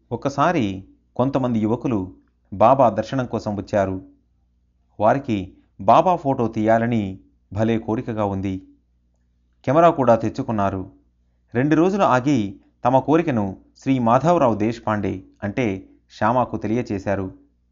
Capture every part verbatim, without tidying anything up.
ఒకసారి కొంతమంది యువకులు బాబా దర్శనం కోసం వచ్చారు. వారికి బాబా ఫోటో తీయాలని భలే కోరికగా ఉంది. కెమెరా కూడా తెచ్చుకున్నారు. రెండు రోజులు ఆగి తమ కోరికను శ్రీ మాధవరావు దేశపాండే అంటే శ్యామకు తెలియచేశారు.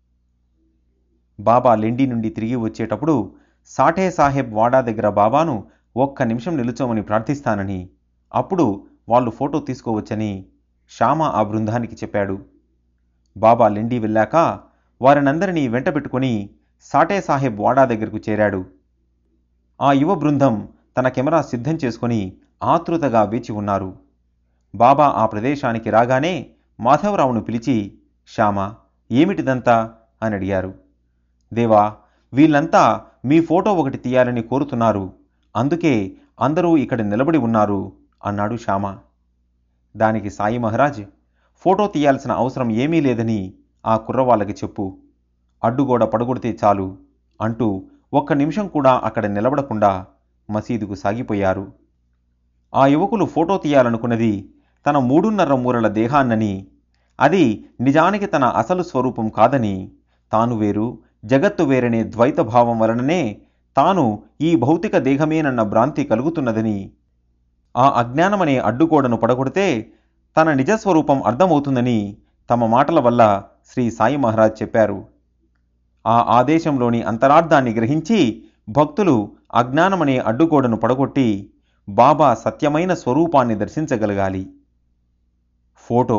బాబా లెండి నుండి తిరిగి వచ్చేటప్పుడు సాఠే సాహెబ్ వాడా దగ్గర బాబాను ఒక్క నిమిషం నిలుచోమని ప్రార్థిస్తానని, అప్పుడు వాళ్ళు ఫోటో తీసుకోవచ్చని శ్యామ ఆ బృందానికి చెప్పాడు. బాబా లెండి వెళ్ళాక వారినందరినీ వెంట పెట్టుకుని సాఠే సాహెబ్ వాడా దగ్గరకు చేరాడు. ఆ యువ బృందం తన కెమెరా సిద్ధం చేసుకుని ఆతృతగా వేచి ఉన్నారు. బాబా ఆ ప్రదేశానికి రాగానే మాధవరావును పిలిచి, శ్యామ, ఏమిటిదంతా అని అడిగారు. దేవా, వీళ్ళంతా మీ ఫోటో ఒకటి తీయాలని కోరుతున్నారు, అందుకే అందరూ ఇక్కడ నిలబడి ఉన్నారు అన్నాడు శ్యామ. దానికి సాయి మహారాజ్, ఫోటో తీయాల్సిన అవసరం ఏమీ లేదని ఆ కుర్రవాళ్ళకి చెప్పు, అడ్డుగోడ పడగొడితే చాలు అంటూ ఒక్క నిమిషం కూడా అక్కడ నిలబడకుండా మసీదుకు సాగిపోయారు. ఆ యువకులు ఫోటో తీయాలనుకున్నది తన మూడున్నర మూరల దేహాన్నని, అది నిజానికి తన అసలు స్వరూపం కాదని, తాను వేరు జగత్తు వేరనే ద్వైత భావం వలననే తాను ఈ భౌతిక దేహమేనన్న భ్రాంతి కలుగుతున్నదని, ఆ అజ్ఞానమనే అడ్డుగోడను పడగొడితే తన నిజస్వరూపం అర్థమవుతుందని తమ మాటల వల్ల శ్రీ సాయి మహారాజ్ చెప్పారు. ఆ ఆదేశంలోని అంతరార్థాన్ని గ్రహించి భక్తులు అజ్ఞానమనే అడ్డుగోడను పడగొట్టి బాబా సత్యమైన స్వరూపాన్ని దర్శించగలగాలి. ఫోటో.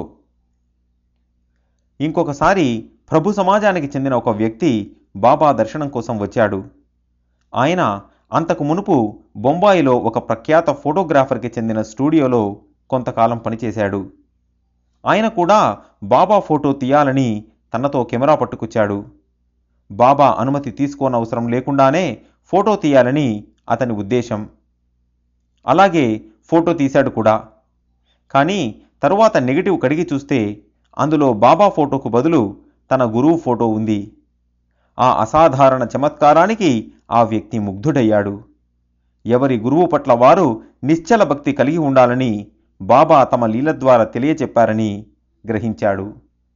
ఇంకొకసారి ప్రభు సమాజానికి చెందిన ఒక వ్యక్తి బాబా దర్శనం కోసం వచ్చాడు. ఆయన అంతకు మునుపు బొంబాయిలో ఒక ప్రఖ్యాత ఫోటోగ్రాఫర్కి చెందిన స్టూడియోలో కొంతకాలం పనిచేశాడు. ఆయన కూడా బాబా ఫోటో తీయాలని తనతో కెమెరా పట్టుకొచ్చాడు. బాబా అనుమతి తీసుకోనవసరం లేకుండానే ఫోటో తీయాలని అతని ఉద్దేశం. అలాగే ఫోటో తీశాడు కూడా. కానీ తరువాత నెగిటివ్ కడిగి చూస్తే అందులో బాబా ఫోటోకు బదులు తన గురువు ఫోటో ఉంది. ఆ అసాధారణ చమత్కారానికి ఆ వ్యక్తి ముగ్ధుడయ్యాడు. ఎవరి గురువు పట్ల వారు నిశ్చల భక్తి కలిగి ఉండాలని బాబా తమ లీల ద్వారా తెలియచెప్పారని గ్రహించాడు.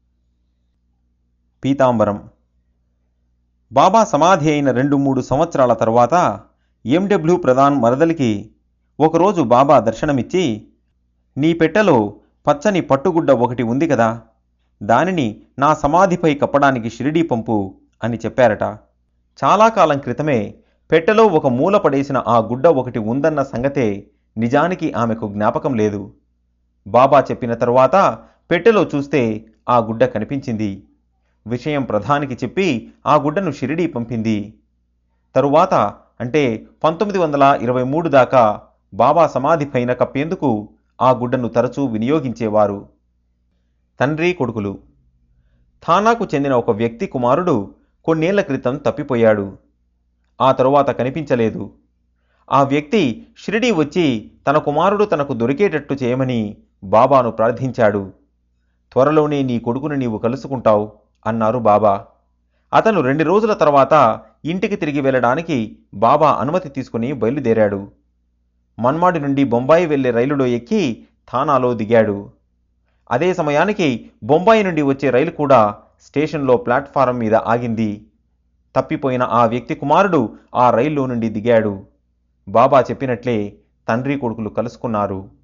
పీతాంబరం. బాబా సమాధి అయిన రెండు మూడు సంవత్సరాల తరువాత ఎండబ్ల్యూ ప్రధాన్ మరదలికి ఒకరోజు బాబా దర్శనమిచ్చి, నీ పెట్టెలో పచ్చని పట్టుగుడ్డ ఒకటి ఉంది కదా, దానిని నా సమాధిపై కప్పడానికి షిరిడీ పంపు అని చెప్పారట. చాలా కాలం క్రితమే పెట్టెలో ఒక మూల పడేసిన ఆ గుడ్డ ఒకటి ఉందన్న సంగతే నిజానికి ఆమెకు జ్ఞాపకం లేదు. బాబా చెప్పిన తరువాత పెట్టెలో చూస్తే ఆ గుడ్డ కనిపించింది. విషయం ప్రధానికి చెప్పి ఆ గుడ్డను షిరిడీ పంపింది. తరువాత అంటే పంతొమ్మిది వందల ఇరవై మూడు దాకా బాబా సమాధి పైన కప్పేందుకు ఆ గుడ్డను తరచూ వినియోగించేవారు. తండ్రి కొడుకులు. థానాకు చెందిన ఒక వ్యక్తి కుమారుడు కొన్నేళ్ల క్రితం తప్పిపోయాడు. ఆ తరువాత కనిపించలేదు. ఆ వ్యక్తి షిరిడీ వచ్చి తన కుమారుడు తనకు దొరికేటట్టు చేయమని బాబాను ప్రార్థించాడు. త్వరలోనే నీ కొడుకును నీవు కలుసుకుంటావు అన్నారు బాబా. అతను రెండు రోజుల తర్వాత ఇంటికి తిరిగి వెళ్ళడానికి బాబా అనుమతి తీసుకుని బయలుదేరాడు. మన్మాడి నుండి బొంబాయి వెళ్లే రైలులో ఎక్కి థానాలో దిగాడు. అదే సమయానికి బొంబాయి నుండి వచ్చే రైలు కూడా స్టేషన్లో ప్లాట్ఫారం మీద ఆగింది. తప్పిపోయిన ఆ వ్యక్తి కుమారుడు ఆ రైల్లో నుండి దిగాడు. బాబా చెప్పినట్లే తండ్రి కొడుకులు కలుసుకున్నారు.